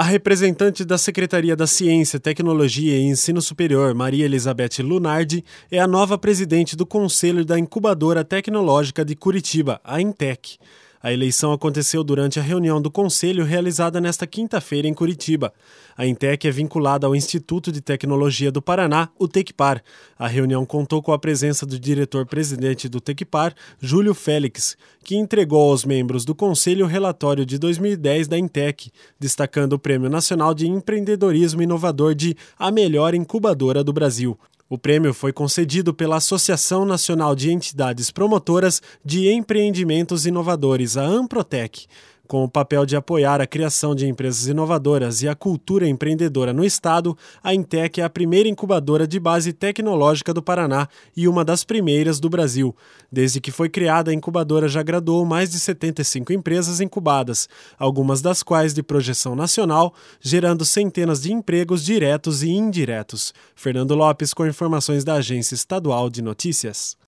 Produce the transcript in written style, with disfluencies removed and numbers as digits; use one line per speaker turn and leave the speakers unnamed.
A representante da Secretaria da Ciência, Tecnologia e Ensino Superior, Maria Elizabeth Lunardi, é a nova presidente do Conselho da Incubadora Tecnológica de Curitiba, a Intec. A eleição aconteceu durante a reunião do Conselho realizada nesta quinta-feira em Curitiba. A Intec é vinculada ao Instituto de Tecnologia do Paraná, o TecPar. A reunião contou com a presença do diretor-presidente do TecPar, Júlio Félix, que entregou aos membros do Conselho o relatório de 2010 da Intec, destacando o Prêmio Nacional de Empreendedorismo Inovador de A Melhor Incubadora do Brasil. O prêmio foi concedido pela Associação Nacional de Entidades Promotoras de Empreendimentos Inovadores, a AMPROTEC. Com o papel de apoiar a criação de empresas inovadoras e a cultura empreendedora no estado, a Intec é a primeira incubadora de base tecnológica do Paraná e uma das primeiras do Brasil. Desde que foi criada, a incubadora já graduou mais de 75 empresas incubadas, algumas das quais de projeção nacional, gerando centenas de empregos diretos e indiretos. Fernando Lopes com informações da Agência Estadual de Notícias.